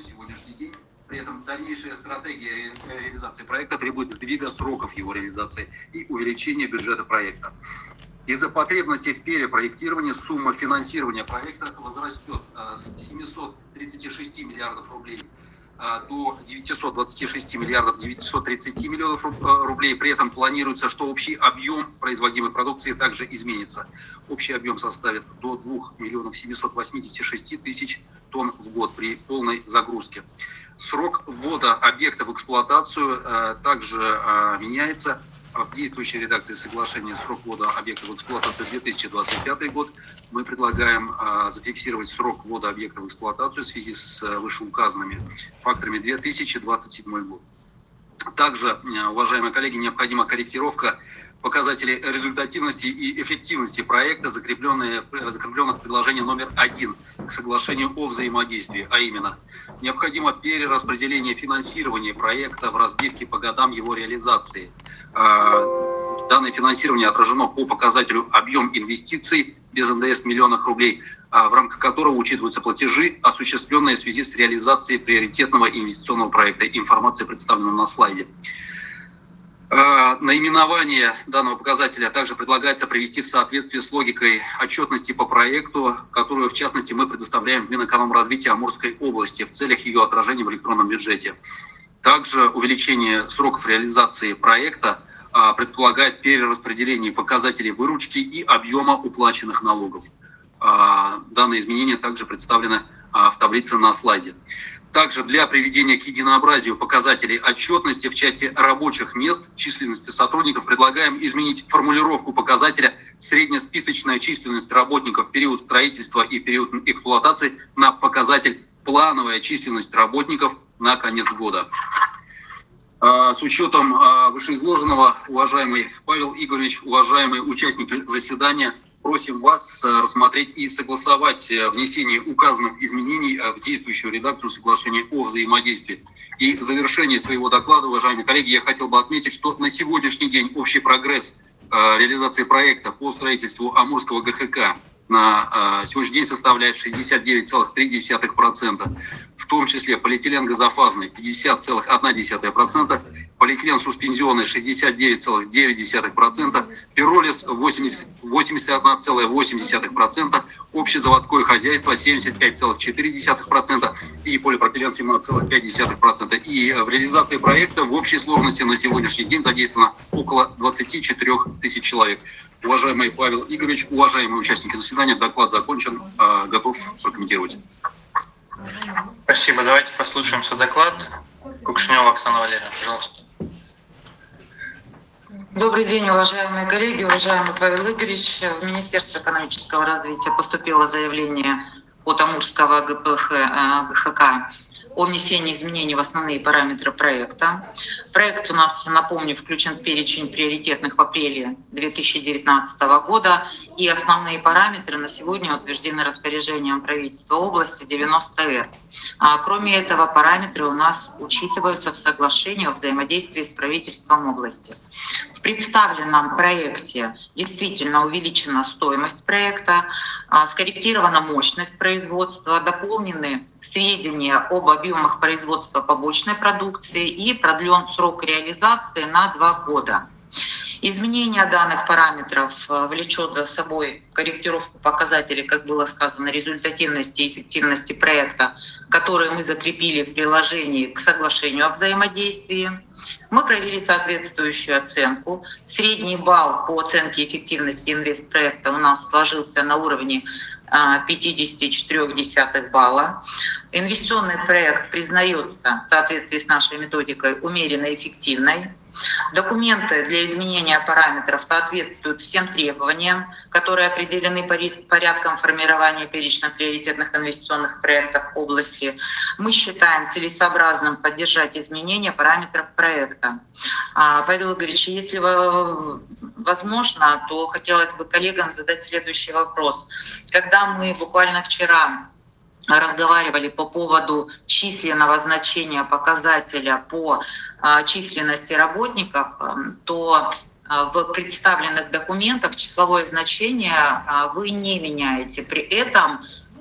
сегодняшний день. При этом дальнейшая стратегия реализации проекта требует сдвига сроков его реализации и увеличения бюджета проекта. Из-за потребностей в перепроектировании сумма финансирования проекта возрастет с 736 миллиардов рублей до 926 миллиардов 930 миллионов рублей. При этом планируется, что общий объем производимой продукции также изменится. Общий объем составит до 2 миллионов 786 тысяч тонн в год при полной загрузке. Срок ввода объекта в эксплуатацию также меняется. В действующей редакции соглашения срок ввода объекта в эксплуатацию 2025 год. Мы предлагаем зафиксировать срок ввода объекта в эксплуатацию в связи с вышеуказанными факторами 2027 год. Также, уважаемые коллеги, необходима корректировка показателей результативности и эффективности проекта, закрепленных в приложении номер 1 к соглашению о взаимодействии, а именно необходимо перераспределение финансирования проекта в разбивке по годам его реализации. Данное финансирование отражено по показателю объем инвестиций без НДС в миллионах рублей, в рамках которого учитываются платежи, осуществленные в связи с реализацией приоритетного инвестиционного проекта. Информация представлена на слайде. Наименование данного показателя также предлагается привести в соответствие с логикой отчетности по проекту, которую, в частности, мы предоставляем в Минэкономразвития Амурской области в целях ее отражения в электронном бюджете. Также увеличение сроков реализации проекта предполагает перераспределение показателей выручки и объема уплаченных налогов. Данные изменения также представлены в таблице на слайде. Также для приведения к единообразию показателей отчетности в части рабочих мест, численности сотрудников, предлагаем изменить формулировку показателя «среднесписочная численность работников в период строительства и период эксплуатации» на показатель «плановая численность работников на конец года». С учетом вышеизложенного, уважаемый Павел Игоревич, уважаемые участники заседания, просим вас рассмотреть и согласовать внесение указанных изменений в действующую редакцию соглашения о взаимодействии. И в завершении своего доклада, уважаемые коллеги, я хотел бы отметить, что на сегодняшний день общий прогресс реализации проекта по строительству Амурского ГХК на сегодняшний день составляет 69,3%, в том числе полиэтилен газофазный 50,1%, полиэтилен суспензионный 69,9%, пиролиз 81,8%, общезаводское хозяйство 75,4% и полипропилен 17,5%. И в реализации проекта в общей сложности на сегодняшний день задействовано около 24 тысяч человек. Уважаемый Павел Игоревич, уважаемые участники заседания, доклад закончен, готов прокомментировать. Спасибо. Давайте послушаемся доклад. Кукшинева Оксана Валерьевна, пожалуйста. Добрый день, уважаемые коллеги, уважаемый Павел Игоревич. В Министерство экономического развития поступило заявление от Амурского ГХК о внесении изменений в основные параметры проекта. Проект у нас, напомню, включен в перечень приоритетных в апреле 2019 года, и основные параметры на сегодня утверждены распоряжением правительства области 90Р. Кроме этого, параметры у нас учитываются в соглашении о взаимодействии с правительством области. В представленном проекте действительно увеличена стоимость проекта, скорректирована мощность производства, дополнены сведения об объемах производства побочной продукции и продлен срок реализации на 2 года. Изменение данных параметров влечет за собой корректировку показателей, как было сказано, результативности и эффективности проекта, которые мы закрепили в приложении к соглашению о взаимодействии. Мы провели соответствующую оценку. Средний балл по оценке эффективности инвестпроекта у нас сложился на уровне 0,54 балла. Инвестиционный проект признается в соответствии с нашей методикой умеренно эффективной. Документы для изменения параметров соответствуют всем требованиям, которые определены порядком формирования перечно-приоритетных инвестиционных проектов области. Мы считаем целесообразным поддержать изменения параметров проекта. Павел Игоревич, если возможно, то хотелось бы коллегам задать следующий вопрос. Когда мы буквально вчера разговаривали по поводу численного значения показателя по численности работников, то в представленных документах числовое значение вы не меняете. При этом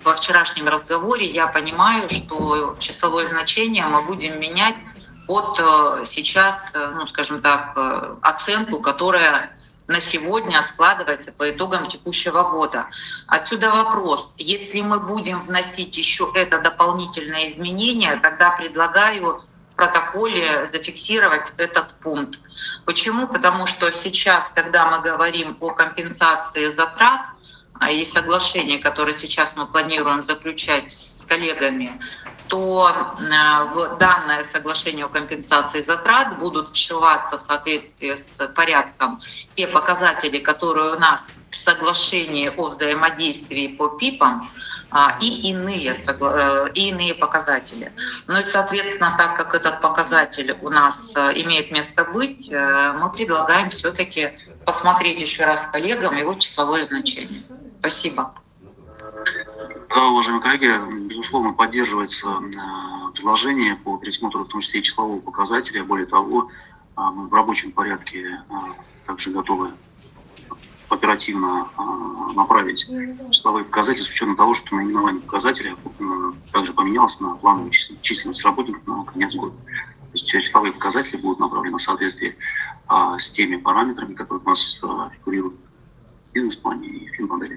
во вчерашнем разговоре я понимаю, что числовое значение мы будем менять под сейчас, ну, скажем так, оценку, которая на сегодня складывается по итогам текущего года. Отсюда вопрос. Если мы будем вносить еще это дополнительное изменение, тогда предлагаю в протоколе зафиксировать этот пункт. Почему? Потому что сейчас, когда мы говорим о компенсации затрат и соглашении, которое сейчас мы планируем заключать с коллегами, то в данное соглашение о компенсации затрат будут вшиваться в соответствии с порядком те показатели, которые у нас в соглашении о взаимодействии по ПИПам, и иные показатели. Ну и, соответственно, так как этот показатель у нас имеет место быть, мы предлагаем все-таки посмотреть еще раз коллегам его числовое значение. Спасибо. Да, уважаемые коллеги, безусловно, поддерживается предложение по пересмотру, в том числе и числового показателя. Более того, мы в рабочем порядке также готовы оперативно направить числовые показатели с учетом того, что наименование показателя также поменялось на плановую численность работников на конец года. То есть числовые показатели будут направлены в соответствии с теми параметрами, которые у нас фигурируют в бизнес-плане и в финмодели.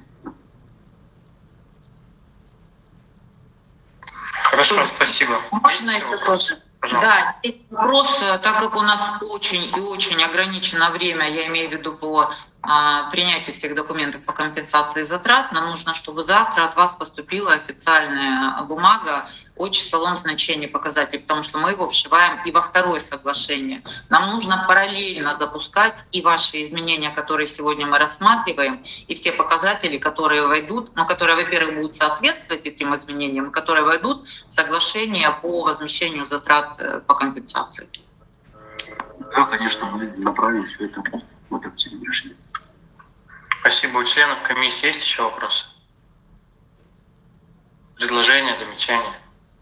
Хорошо, спасибо. Можно, если тоже? Да, вопрос, так как у нас очень и очень ограничено время, я имею в виду по принятию всех документов по компенсации затрат, нам нужно, чтобы завтра от вас поступила официальная бумага о числовом значении показателей, потому что мы его вшиваем и во второе соглашение. Нам нужно параллельно запускать и ваши изменения, которые сегодня мы рассматриваем, и все показатели, которые войдут, но которые, во-первых, будут соответствовать этим изменениям, которые войдут в соглашение по возмещению затрат по компенсации. Да, конечно, мы направим все это в оперативное решение. Спасибо. У членов комиссии есть еще вопросы? Предложения, замечания?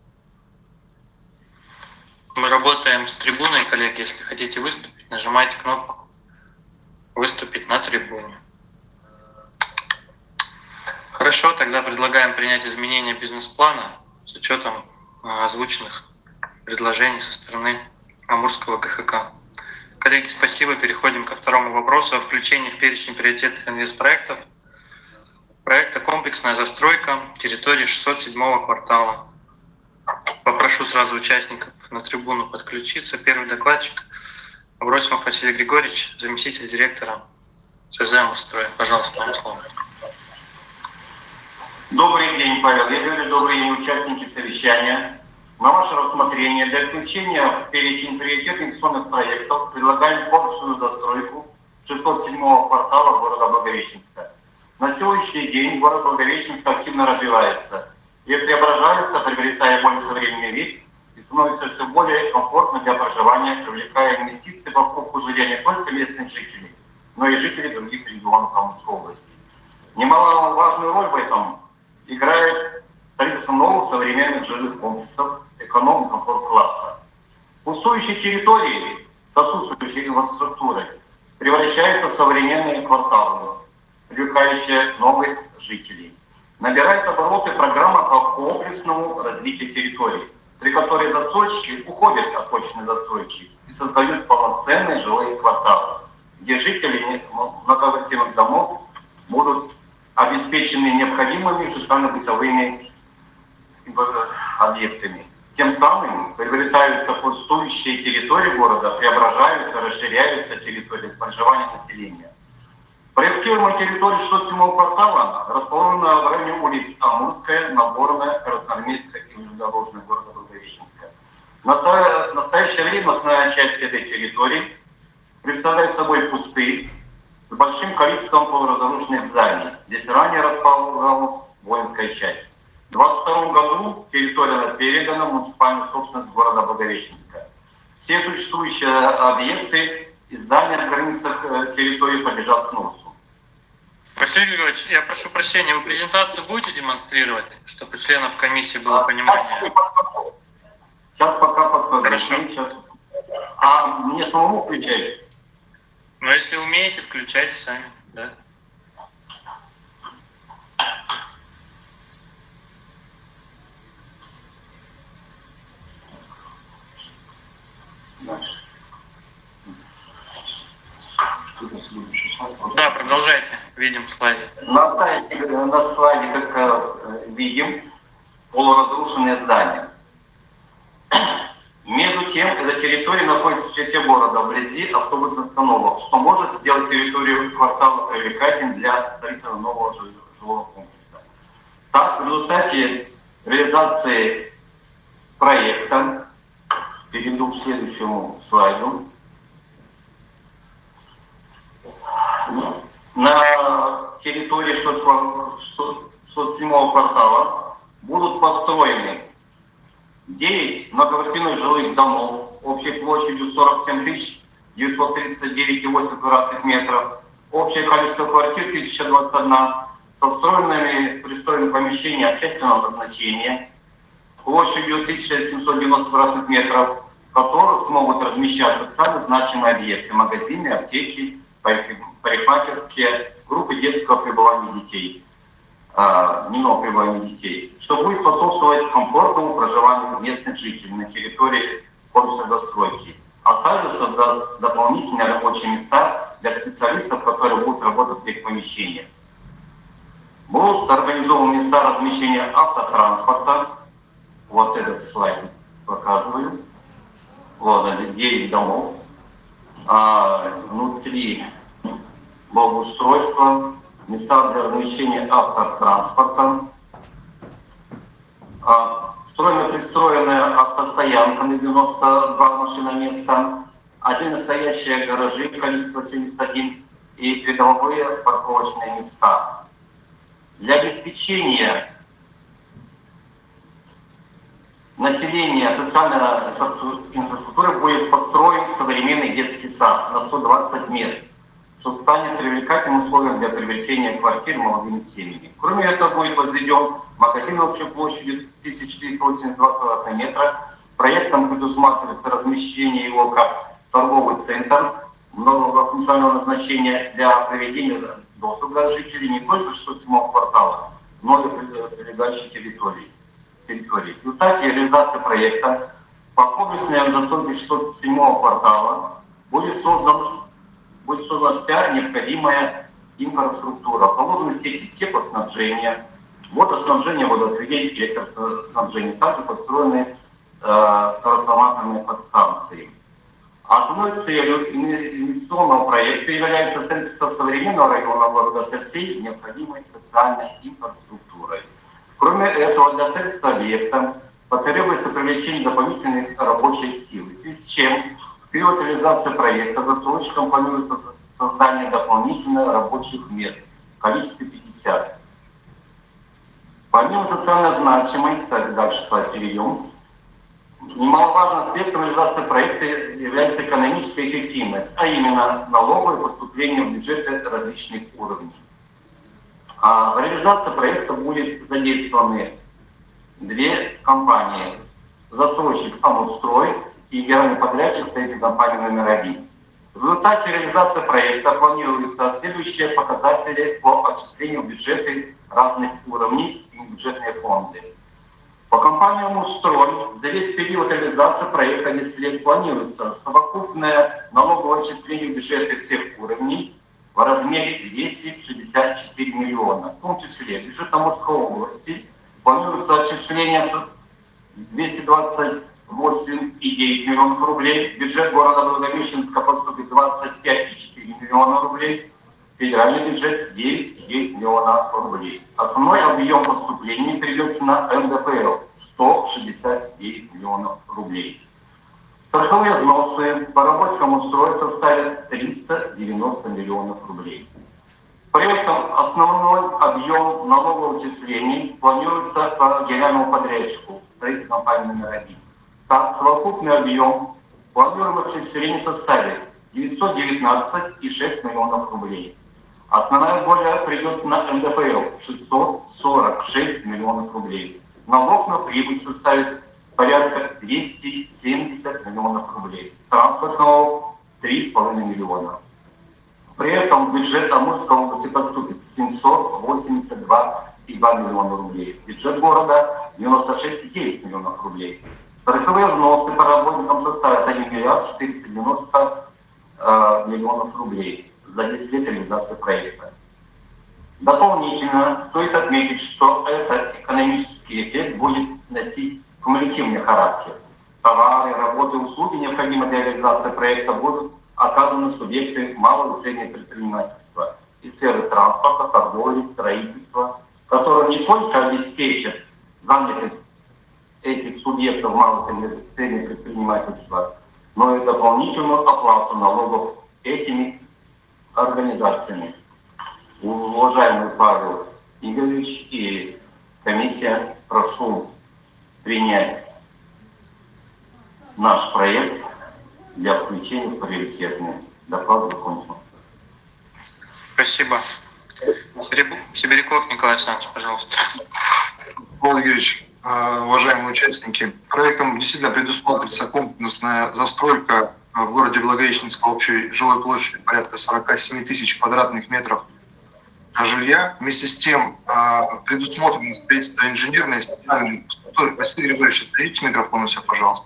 Мы работаем с трибуной, коллеги. Если хотите выступить, нажимайте кнопку «Выступить на трибуне». Хорошо, тогда предлагаем принять изменения бизнес-плана с учетом озвученных предложений со стороны Амурского ГХК. Коллеги, спасибо. Переходим ко второму вопросу о включении в перечень приоритетных инвестпроектов проекта «Комплексная застройка территории 607-го квартала». Попрошу сразу участников на трибуну подключиться. Первый докладчик Абросимов Василий Григорьевич, заместитель директора СЗ «Амурстрой». Пожалуйста, вам слово. Добрый день, Павел Игоревич, добрый день, участники совещания. На ваше рассмотрение для включения в перечень приоритетных инвестиционных проектов предлагаем комплексную застройку 607-го квартала города Благовещенска. На сегодняшний день город Благовещенск активно развивается и преображается, приобретая более современный вид и становится все более комфортно для проживания, привлекая инвестиции в покупку жилья не только местных жителей, но и жителей других регионов Амурской области. Немаловажную роль в этом играет строительство новых современных жилых комплексов эконом- и комфорт-класса. Пустующие территории с отсутствующей инфраструктурой превращаются в современные кварталы, привлекающие новых жителей. Набирает обороты программа по комплексному развитию территорий, при которой застройщики уходят от точной застройки и создают полноценные жилые кварталы, где жители многоквартирных домов будут обеспечены необходимыми социально-бытовыми объектами. Тем самым приобретаются пустующие территории города, преображаются, расширяются территории проживания населения. Проектируемая территория 607-го квартала расположена в районе улиц Амурская, Наборная, Красноармейская и Железнодорожная города Благовещенска. В настоящее время основная часть этой территории представляет собой пустырь с большим количеством полуразрушенных зданий. Здесь ранее располагалась воинская часть. В 2022 году территория передана в муниципальную собственность города Благовещенска. Все существующие объекты и здания на границах территории подлежат сносу. Василий Григорьевич, я прошу прощения, вы презентацию будете демонстрировать, чтобы у членов комиссии было понимание? Сейчас пока подхожу. Хорошо. Сейчас. А мне самому включать? Но если умеете, включайте сами, да? видим слайды. На сайте, на слайде, как видим, полуразрушенные здания. Между тем, эта территория находится в черте города, вблизи автобусных остановок, что может сделать территорию квартала привлекательной для строительства нового жилого комплекса. Так, в результате реализации проекта, перейду к следующему слайду, на территории 607-го квартала будут построены 9 многоквартирных жилых домов общей площадью 47 939,8 квадратных метров, общее количество квартир 1021, со встроенными пристроенными помещениями общественного назначения площадью 1790 квадратных метров, в которых смогут размещаться социально значимые объекты, магазины, аптеки, парикмахерские, группы детского пребывания детей, дневного пребывания детей, что будет способствовать комфортному проживанию местных жителей на территории комплекса застройки, а также создаст дополнительные рабочие места для специалистов, которые будут работать в этих помещениях. Будут организованы места размещения автотранспорта. Вот этот слайд показываю. Вот 9 домов. Внутри благоустройства, места для размещения автотранспорта, встроенная автостоянка на 92 машиноместа, 1 настоящие гаражи, количество 71 и придомовые парковочные места. Для обеспечения населения социальной инфраструктуры будет построен современный детский сад на 120 мест, что станет привлекательным условием для приобретения квартир молодыми семьями. Кроме этого, будет возведен магазин общей площадью 1482 квадратных метра. Проектом предусматривается размещение его как торговый центр многофункционального назначения для проведения доступа для жителей не только 6-7 квартала, но и прилегающих территорий. В результате реализации проекта по комплексной застройке 6-7 квартала будет создана вся необходимая инфраструктура, положены сети теплоснабжения, водоснабжения, водоотведения, электроснабжения, также построены трансформаторные подстанции. Основной целью инвестиционного проекта является строительство современного района города со всей необходимой социальной инфраструктурой. Кроме этого, для строительства объекта потребуется привлечение дополнительных рабочих сил, в связи с чем в период реализации проекта застройщикам планируется создание дополнительных рабочих мест в количестве 50. Помимо социально значимой, так дальше слайд перейдем, немаловажным аспектом реализации проекта является экономическая эффективность, а именно налоговые поступления в бюджеты различных уровней. В реализации проекта будет задействованы 2 компании: застройщик «Амурстрой» и генеральный подрядчик строительной компании номер 1. В результате реализации проекта планируются следующие показатели по отчислению в бюджеты разных уровней и бюджетные фонды. По компании «Амурстрой» за весь период реализации проекта 10 лет планируется совокупное налоговое отчисление в бюджеты всех уровней в размере 264 миллиона. В том числе бюджет Амурской области планируется отчисление 228,9 миллионов рублей, бюджет города Благовещенска поступит 25,4 миллиона рублей, федеральный бюджет 9,9 миллиона рублей. Основной объем поступлений перейдется на НДФЛ 169 миллионов рублей. Страховые взносы по работникам устроек составят 390 миллионов рублей. При этом основной объем налоговых отчислений планируется по генеральному подрядчику строительной компании номер 1. Так, совокупный объем планируемых отчислений составит 919,6 миллионов рублей. Основная доля придется на НДФЛ 646 миллионов рублей. Налог на прибыль составит порядка 270 миллионов рублей. Транспортного 3,5 миллиона. При этом в бюджет Амурской области поступит 782,2 миллиона рублей. Бюджет города 96,9 миллионов рублей. Страховые взносы по работникам составят 1 миллиард 490 миллионов рублей за 10 лет реализации проекта. Дополнительно стоит отметить, что этот экономический эффект будет носить кумулятивный характер. Товары, работы, услуги, необходимые для реализации проекта, будут оказаны субъекты малого и среднего предпринимательства из сферы транспорта, торговли, строительства, которые не только обеспечат занятость этих субъектов малого и среднего предпринимательства, но и дополнительную оплату налогов этими организациями. Уважаемый Павел Игоревич и комиссия, прошу принять наш проект для включения в приоритетный. Доклад закончен. Спасибо. Сибиряков Николай Александрович, пожалуйста. Павел Игоревич, уважаемые участники, проектом действительно предусматривается комплексная застройка в городе Благовещенск общей жилой площадью порядка 47 тысяч квадратных метров жилья. Вместе с тем предусмотрено строительство инженерной и социальной инфраструктуры. Василий Григорьевич, отойдите микрофон у себя, пожалуйста.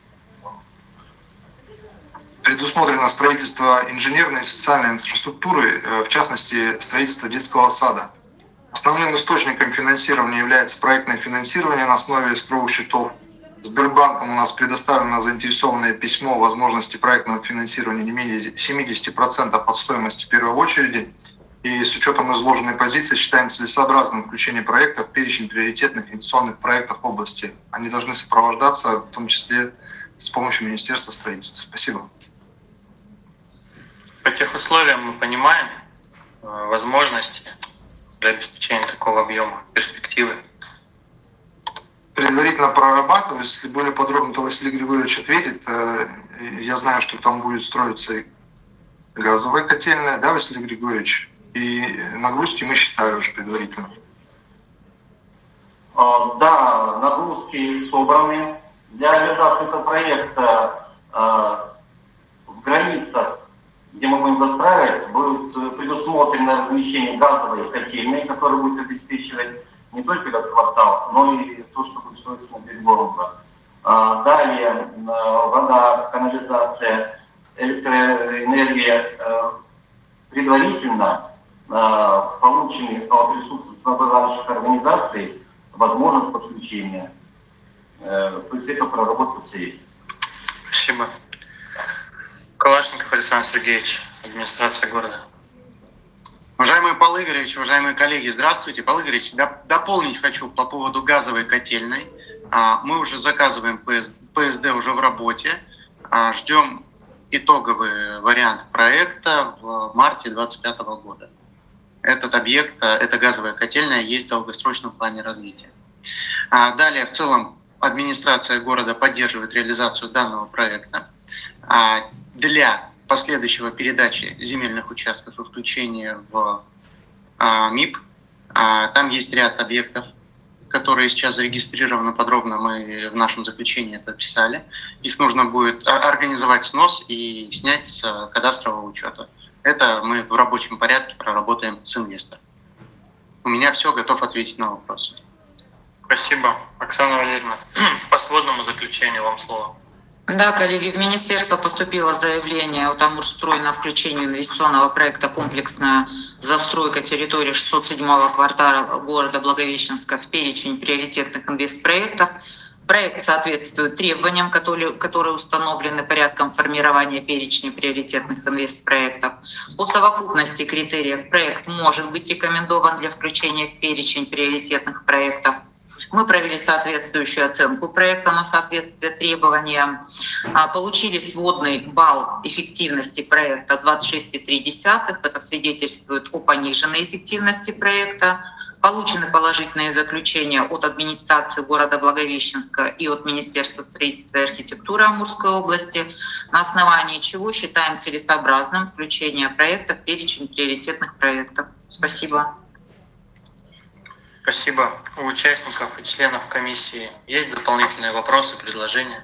Предусмотрено строительство инженерной и социальной инфраструктуры, в частности, строительство детского сада. Основным источником финансирования является проектное финансирование на основе искровых счетов. Сбербанком у нас предоставлено заинтересованное письмо о возможности проектного финансирования не менее 70% от стоимости первой очереди. И с учетом изложенной позиции считаем целесообразным включение проекта в перечень приоритетных инвестиционных проектов области. Они должны сопровождаться, в том числе, с помощью Министерства строительства. Спасибо. По тех условиям мы понимаем возможности для обеспечения такого объема, перспективы. Предварительно прорабатываю. Если более подробно, то Василий Григорьевич ответит. Я знаю, что там будет строиться и газовая котельная, да, Василий Григорьевич? И нагрузки мы считали уже предварительно. Да, нагрузки собраны. Для реализации этого проекта в границах, где мы будем застраивать, будет предусмотрено размещение газовой котельной, которая будет обеспечивать не только этот квартал, но и то, что будет строиться на берегу Урала. Далее вода, канализация, электроэнергия предварительно полученных от ресурсоснабжающих организаций возможность подключения. То есть это проработка есть. Спасибо. Калашников Александр Сергеевич, администрация города. Уважаемый Павел Игоревич, уважаемые коллеги, здравствуйте. Павел Игоревич, дополнить хочу по поводу газовой котельной. Мы уже заказываем ПСД уже в работе. Ждем итоговый вариант проекта в марте 2025 года. Этот объект, эта газовая котельная, есть в долгосрочном плане развития. Далее, в целом, администрация города поддерживает реализацию данного проекта. Для последующего передачи земельных участков и включения в МИП, там есть ряд объектов, которые сейчас зарегистрированы подробно, мы в нашем заключении это описали. Их нужно будет организовать снос и снять с кадастрового учета. Это мы в рабочем порядке проработаем с инвестором. У меня все, готов ответить на вопросы. Спасибо. Оксана Валерьевна, по сводному заключению вам слово. Да, коллеги, в министерство поступило заявление от Амурстрой на включение инвестиционного проекта «Комплексная застройка территории 607-го квартала города Благовещенска» в перечень приоритетных инвестпроектов. Проект соответствует требованиям, которые установлены порядком формирования перечня приоритетных инвестпроектов. По совокупности критериев проект может быть рекомендован для включения в перечень приоритетных проектов. Мы провели соответствующую оценку проекта на соответствие требованиям, получили сводный балл эффективности проекта 26,3. Это свидетельствует о пониженной эффективности проекта. Получены положительные заключения от администрации города Благовещенска и от Министерства строительства и архитектуры Амурской области, на основании чего считаем целесообразным включение проекта в перечень приоритетных проектов. Спасибо. Спасибо. У участников и членов комиссии есть дополнительные вопросы, предложения?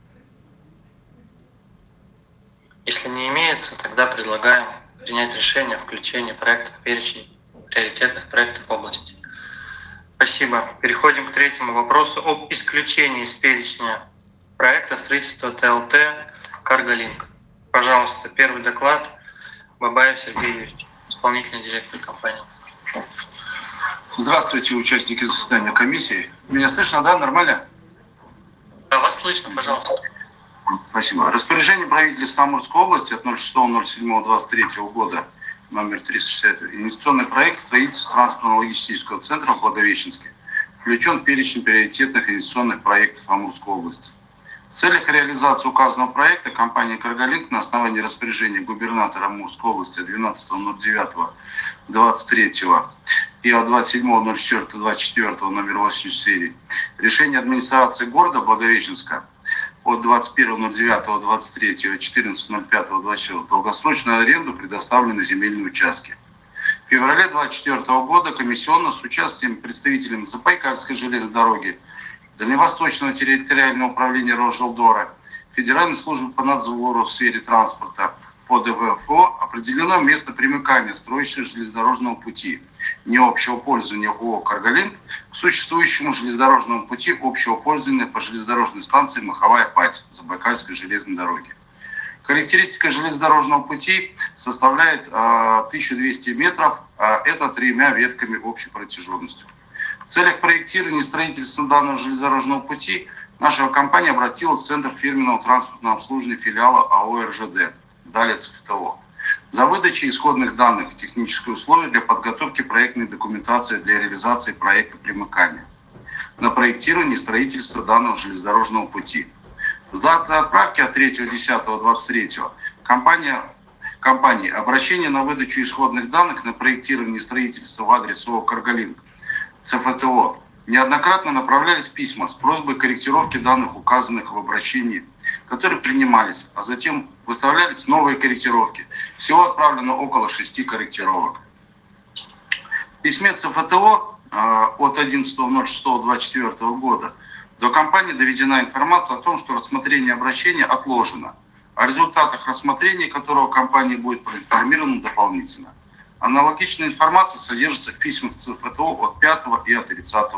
Если не имеется, тогда предлагаем принять решение о включении проекта в перечень приоритетных проектов области. Спасибо. Переходим к третьему вопросу об исключении из перечня проекта строительства ТЛТ «Карголинк». Пожалуйста, первый доклад. Бабаев Сергей Юрьевич, исполнительный директор компании. Здравствуйте, участники заседания комиссии. Меня слышно, да? Нормально? Да, вас слышно, пожалуйста. Спасибо. Распоряжение правительства Амурской области от 06.07.23 года, номер 360, инвестиционный проект строительства транспортно-логистического центра в Благовещенске включен в перечень приоритетных инвестиционных проектов Амурской области. В целях реализации указанного проекта компания «Карголинк» на основании распоряжения губернатора Амурской области 12.09.23 и от 27.04.24 номер 84, решение администрации города Благовещенска от 21.09.23 и 14.05.24 долгосрочную аренду предоставлены земельные участки. В феврале 2024 года комиссионно с участием представителей Забайкальской железной дороги, Дальневосточного территориального управления Росжилдора, Федеральной службы по надзору в сфере транспорта по ДВФО определено место примыкания строящегося железнодорожного пути не общего пользования ООО «Карголинк» к существующему железнодорожному пути общего пользования по железнодорожной станции Маховая Пать Забайкальской железной дороги. Характеристика железнодорожного пути составляет 1200 метров, это 3 ветками общей протяженностью. В целях проектирования и строительства данного железнодорожного пути наша компания обратилась в Центр фирменного транспортного обслуживания филиала АО РЖД, далее ЦФТО, за выдачей исходных данных, технические условия для подготовки проектной документации для реализации проекта примыкания на проектирование и строительство данного железнодорожного пути. С даты отправки от 3.10.23 компании обращение на выдачу исходных данных на проектирование и строительство в адрес ООО «Карголинк» ЦФТО неоднократно направлялись письма с просьбой корректировки данных, указанных в обращении, которые принимались, а затем выставлялись новые корректировки. Всего отправлено около 6 корректировок. В письме ЦФТО от 11.06.24 года до компании доведена информация о том, что рассмотрение обращения отложено, о результатах рассмотрения которого компания будет проинформирована дополнительно. Аналогичная информация содержится в письмах ЦФТО от 5 и от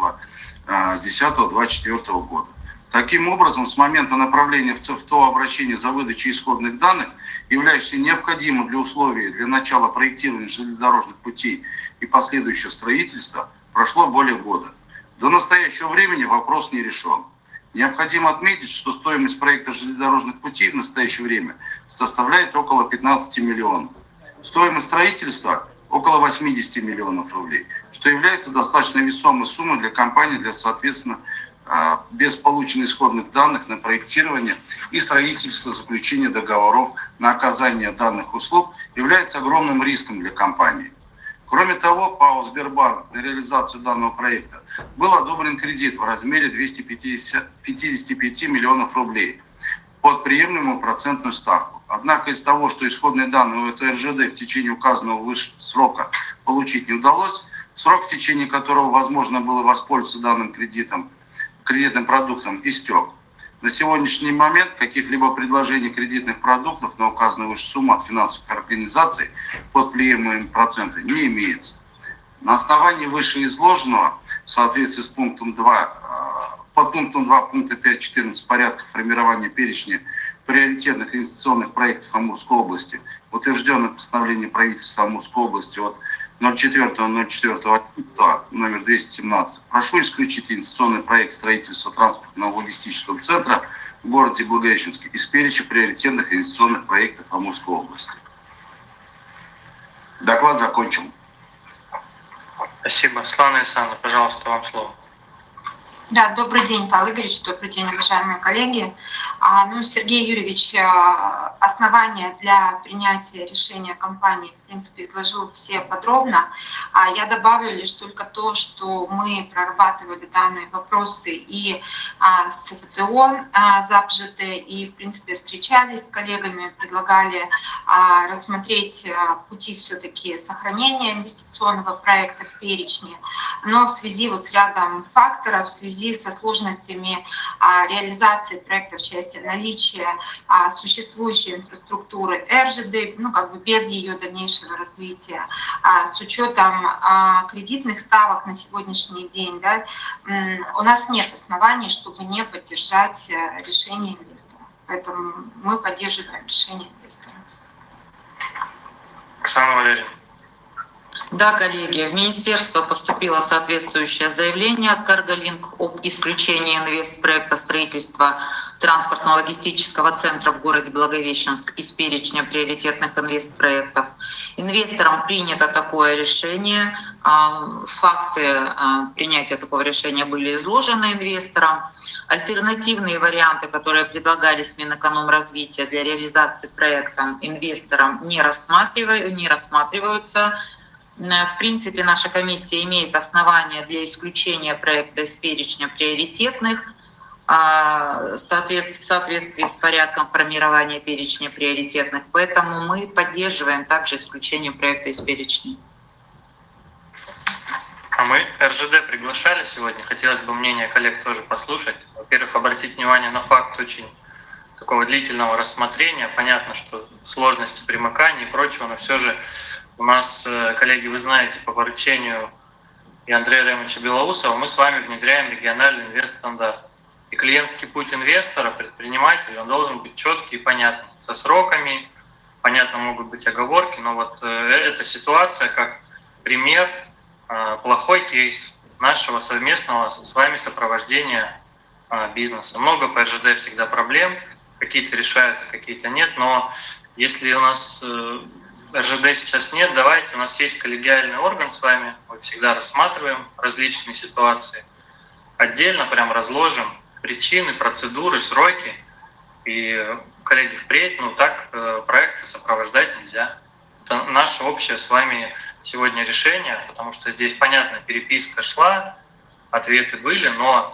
30.10.24 года. Таким образом, с момента направления в ЦФТО обращения за выдачей исходных данных, являющихся необходимым для условий для начала проектирования железнодорожных путей и последующего строительства, прошло более года. До настоящего времени вопрос не решен. Необходимо отметить, что стоимость проекта железнодорожных путей в настоящее время составляет около 15 миллионов. Стоимость строительства около 80 миллионов рублей, что является достаточно весомой суммой для компании, для, соответственно, без полученных исходных данных на проектирование и строительство, заключение договоров на оказание данных услуг является огромным риском для компании. Кроме того, ПАО «Сбербанк» на реализацию данного проекта был одобрен кредит в размере 255 миллионов рублей под приемлемую процентную ставку. Однако из того, что исходные данные у этого РЖД в течение указанного выше срока получить не удалось, срок, в течение которого возможно было воспользоваться данным кредитным продуктом, истек. На сегодняшний момент каких-либо предложений кредитных продуктов на указанную выше сумму от финансовых организаций под приемлемые проценты не имеется. На основании вышеизложенного, в соответствии с пунктом 2, под пунктом 2 пункта 5.14 порядка формирования перечня приоритетных инвестиционных проектов Амурской области, утвержденное постановление правительства Амурской области от 04.04 номер 217, прошу исключить инвестиционный проект строительства транспортного логистического центра в городе Благовещенске из перечня приоритетных инвестиционных проектов Амурской области. Доклад закончен. Спасибо. Светлана Александровна, пожалуйста, вам слово. Да, добрый день, Павел Игоревич, добрый день, уважаемые коллеги. Сергей Юрьевич, основания для принятия решения компании, в принципе, изложил все подробно. Я добавлю лишь только то, что мы прорабатывали данные вопросы и с ЦФТО ЗАПЖТ, и, в принципе, встречались с коллегами, предлагали рассмотреть пути все-таки сохранения инвестиционного проекта в перечне, но в связи с рядом факторов, в связи со сложностями реализации проекта в части наличия существующей инфраструктуры РЖД, без ее дальнейшего развития, с учетом кредитных ставок на сегодняшний день, у нас нет оснований, чтобы не поддержать решение инвестора. Поэтому мы поддерживаем решение инвестора. Оксана Валерьевна. Да, коллеги, в министерство поступило соответствующее заявление от Карголинк об исключении инвестпроекта строительства транспортно-логистического центра в городе Благовещенск из перечня приоритетных инвестпроектов. Инвесторам принято такое решение. Факты принятия такого решения были изложены инвесторам. Альтернативные варианты, которые предлагались Минэкономразвития для реализации проекта инвесторам, не рассматриваются. В принципе, наша комиссия имеет основания для исключения проекта из перечня приоритетных в соответствии с порядком формирования перечня приоритетных. Поэтому мы поддерживаем также исключение проекта из перечня. А мы РЖД приглашали сегодня. Хотелось бы мнение коллег тоже послушать. Во-первых, обратить внимание на факт очень такого длительного рассмотрения. Понятно, что сложности примыкания и прочего, но все же у нас, коллеги, вы знаете, по поручению и Андрея Ремовича Белоусова мы с вами внедряем региональный инвестстандарт. И клиентский путь инвестора, предпринимателя, он должен быть четкий и понятный, со сроками. Понятно, могут быть оговорки, но вот эта ситуация как пример, плохой кейс нашего совместного с вами сопровождения бизнеса. Много по РЖД всегда проблем, какие-то решаются, какие-то нет, но если у нас РЖД сейчас нет, давайте, у нас есть коллегиальный орган с вами, мы всегда рассматриваем различные ситуации, отдельно прям разложим причины, процедуры, сроки, и, коллеги, впредь, так проекты сопровождать нельзя. Это наше общее с вами сегодня решение, потому что здесь, понятно, переписка шла, ответы были, но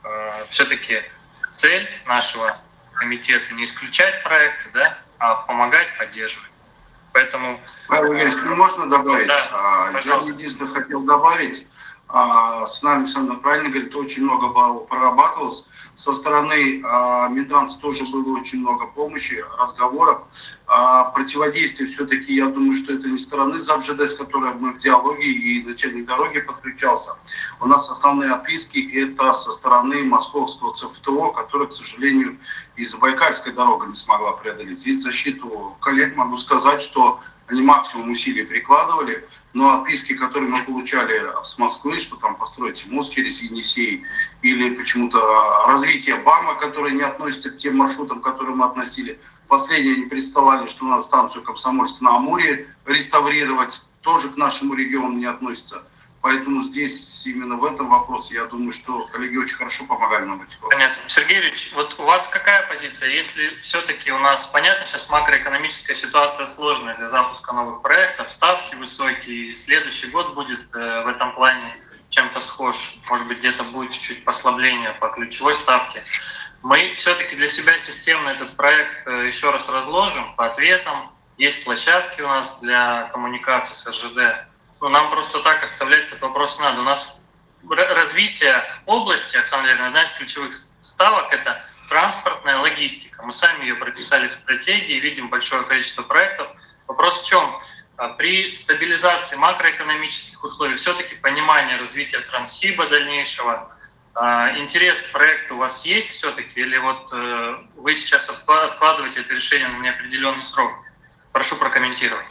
все-таки цель нашего комитета не исключать проекты, да, а помогать, поддерживать. Поэтому... Павел Игоревич, можно добавить? Да, я единственное хотел добавить. Светлана Александровна правильно говорит, очень много баллов прорабатывалось. Со стороны Минтранса тоже было очень много помощи, разговоров. Противодействие все-таки, я думаю, что это не стороны ЗАП-ЖД, с которой мы в диалоге, и начальник дороги подключался. У нас основные отписки это со стороны московского ЦФТО, который, к сожалению, и Забайкальская дорога не смогла преодолеть. Здесь в защиту коллег могу сказать, что они максимум усилий прикладывали, но отписки, которые мы получали с Москвы, что там построить мост через Енисей, или почему-то развитие БАМа, которое не относится к тем маршрутам, которые мы относили. Последние они прислали, что надо станцию Комсомольск-на-Амуре реставрировать, тоже к нашему региону не относится. Поэтому здесь именно в этом вопросе, я думаю, что коллеги очень хорошо помогали нам в этих вопросах. Понятно. Сергей Юрьевич, вот у вас какая позиция? Если все-таки у нас, понятно, сейчас макроэкономическая ситуация сложная для запуска новых проектов, ставки высокие, следующий год будет в этом плане чем-то схож, может быть, где-то будет чуть-чуть послабление по ключевой ставке. Мы все-таки для себя системно этот проект еще раз разложим по ответам. Есть площадки у нас для коммуникации с РЖД. Нам просто так оставлять этот вопрос надо. У нас развитие области, Оксана Валерьевна, одна из ключевых ставок – это транспортная логистика. Мы сами ее прописали в стратегии, видим большое количество проектов. Вопрос в чем? При стабилизации макроэкономических условий все-таки понимание развития Транссиба дальнейшего, интерес к проекту у вас есть все-таки, или вот вы сейчас откладываете это решение на неопределенный срок? Прошу прокомментировать.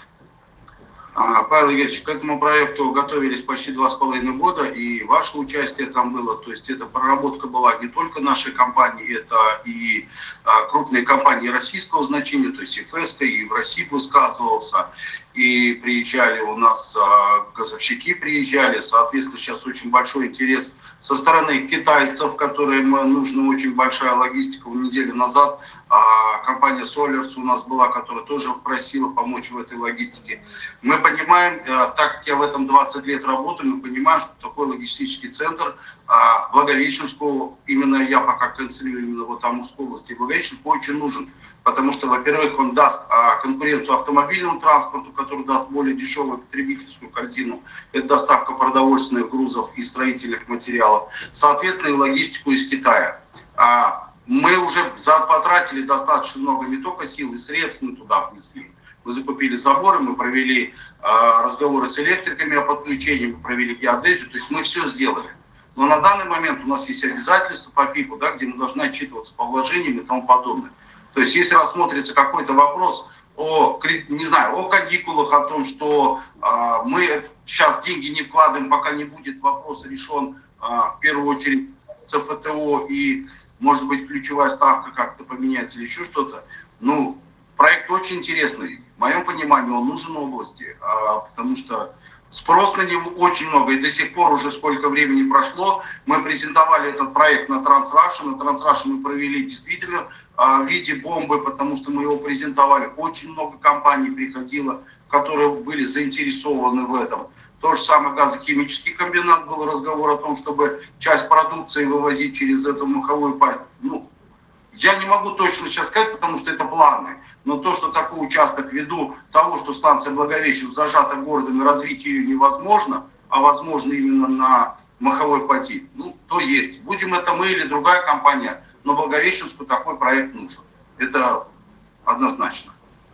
Павел Игоревич, к этому проекту готовились почти 2,5 года, и ваше участие там было. То есть эта проработка была не только нашей компании, это и крупные компании российского значения, то есть и ФЭСКО, и в России высказывался, и приезжали у нас газовщики, приезжали. Соответственно, сейчас очень большой интерес со стороны китайцев, которым нужна очень большая логистика. Неделю назад компания Solers у нас была, которая тоже просила помочь в этой логистике. Мы понимаем, так как я в этом 20 лет работаю, мы понимаем, что такой логистический центр Благовещенску, именно я пока концентрирую именно в Амурской области, Благовещенску очень нужен. Потому что, во-первых, он даст конкуренцию автомобильному транспорту, который даст более дешевую потребительскую корзину. Это доставка продовольственных грузов и строительных материалов. Соответственно, и логистику из Китая. Мы уже потратили достаточно много не только сил и средств, мы туда внесли. Мы закупили заборы, мы провели разговоры с электриками о подключении, мы провели геодезию, то есть мы все сделали. Но на данный момент у нас есть обязательства по ПИПу, да, где мы должны отчитываться по вложениям и тому подобное. То есть если рассмотрится какой-то вопрос не знаю, о каникулах, о том, что мы сейчас деньги не вкладываем, пока не будет вопрос решен в первую очередь с ФТО и, может быть, ключевая ставка как-то поменяется или еще что-то. Ну, проект очень интересный. В моем понимании он нужен области, потому что спрос на него очень много. И до сих пор уже сколько времени прошло, мы презентовали этот проект на Трансраше. На Трансраше мы провели действительно в виде бомбы, потому что мы его презентовали. Очень много компаний приходило, которые были заинтересованы в этом. То же самое газохимический комбинат, был разговор о том, чтобы часть продукции вывозить через эту маховую пасть. Ну, я не могу точно сейчас сказать, потому что это планы. Но то, что такой участок ввиду того, что станция Благовещенск зажата городом и развитие ее невозможно, а возможно именно на маховой пути, ну, то есть. Будем это мы или другая компания, но Благовещенску такой проект нужен. Это однозначно.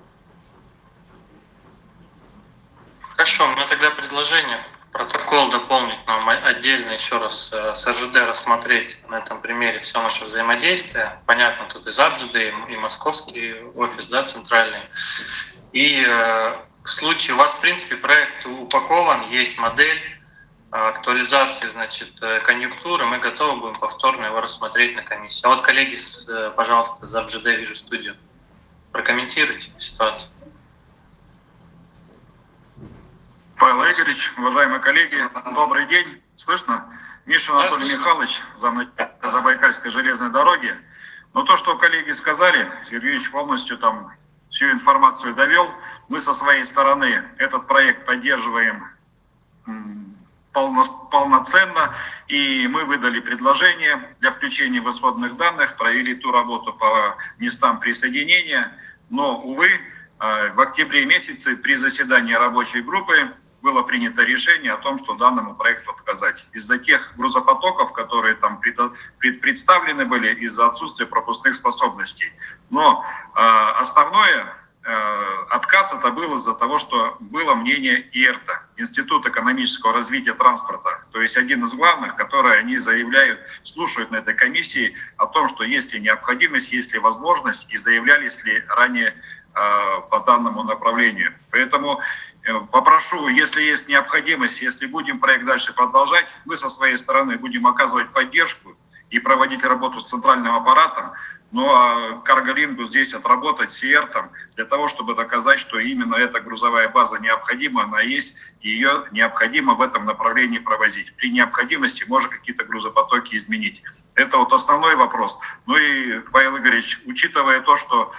Хорошо, у меня тогда предложение в протокол дополнить нам отдельно еще раз с РЖД рассмотреть на этом примере все наше взаимодействие. Понятно, тут и ЗАБЖД, и московский офис, да, центральный. И в случае у вас, в принципе, проект упакован, есть модель актуализации, значит, конъюнктуры, мы готовы будем повторно его рассмотреть на комиссии. А вот, коллеги, пожалуйста, ЗАБЖД, вижу студию, прокомментируйте ситуацию. Павел Игоревич, уважаемые коллеги, добрый день. Слышно? Миша Анатолий Михайлович, замначальника Забайкальской железной дороги. Но то, что коллеги сказали, Сергеевич полностью там всю информацию довел. Мы со своей стороны этот проект поддерживаем полноценно, и мы выдали предложение для включения в исходных данных, провели ту работу по местам присоединения. Но, увы, в октябре месяце при заседании рабочей группы было принято решение о том, что данному проекту отказать. Из-за тех грузопотоков, которые там представлены были, из-за отсутствия пропускных способностей. Но основное отказ это был из-за того, что было мнение ИЭРТа, Институт экономического развития транспорта. То есть один из главных, которые они заявляют, слушают на этой комиссии о том, что есть ли необходимость, есть ли возможность, и заявлялись ли ранее по данному направлению. Поэтому попрошу, если есть необходимость, если будем проект дальше продолжать, мы со своей стороны будем оказывать поддержку и проводить работу с центральным аппаратом, ну а Карголингу здесь отработать с ИЭРТом для того, чтобы доказать, что именно эта грузовая база необходима, она есть, и ее необходимо в этом направлении провозить. При необходимости можно какие-то грузопотоки изменить. Это вот основной вопрос. Ну и, Павел Игоревич, учитывая то, что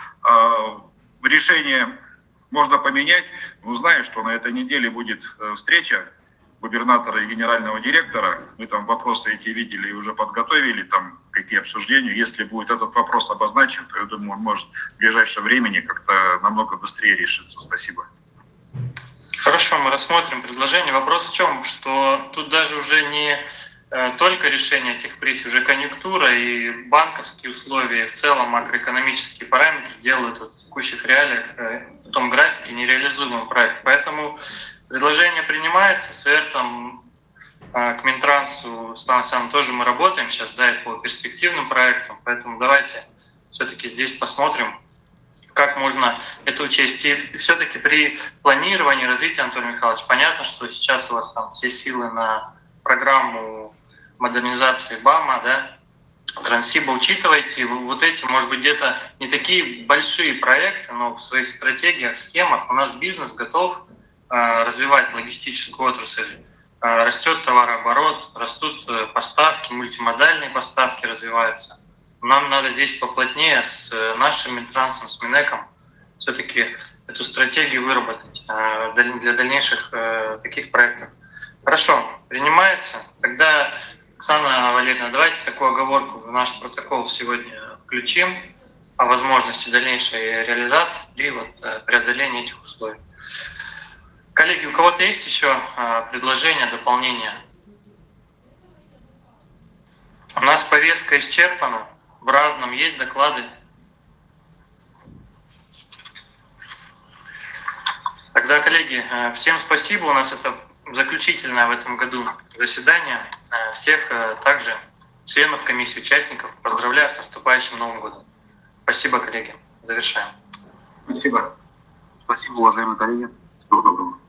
решение можно поменять, знаю, что на этой неделе будет встреча губернатора и генерального директора. Мы там вопросы эти видели и уже подготовили, там какие обсуждения. Если будет этот вопрос обозначен, то я думаю, он может в ближайшее время как-то намного быстрее решиться. Спасибо. Хорошо, мы рассмотрим предложение. Вопрос в чем? Что тут даже уже не только решение этих приз, уже конъюнктура и банковские условия, в целом макроэкономические параметры делают в текущих реалиях в том графике нереализуемый проект. Поэтому предложение принимается, с ЭРТом к Минтрансу, с Александром тоже мы работаем сейчас, да, и по перспективным проектам, поэтому давайте все-таки здесь посмотрим, как можно это учесть. И все-таки при планировании развития, Анатолий Михайлович, понятно, что сейчас у вас там все силы на программу модернизации БАМа, да, Транссиба, учитывайте вот эти, может быть, где-то не такие большие проекты, но в своих стратегиях, схемах у нас бизнес готов развивать логистическую отрасль. Растет товарооборот, растут поставки, мультимодальные поставки развиваются. Нам надо здесь поплотнее с нашим Минтрансом, с Минэком все-таки эту стратегию выработать для дальнейших таких проектов. Хорошо, принимается. Тогда, Оксана Валерьевна, давайте такую оговорку в наш протокол сегодня включим о возможности дальнейшей реализации при преодолении этих условий. Коллеги, у кого-то есть еще предложения, дополнения? У нас повестка исчерпана. В разном есть доклады. Тогда, коллеги, всем спасибо. У нас это заключительное в этом году заседание. Всех также членов комиссии, участников поздравляю с наступающим Новым годом. Спасибо, коллеги. Завершаем. Спасибо. Спасибо, уважаемые коллеги. Всего доброго.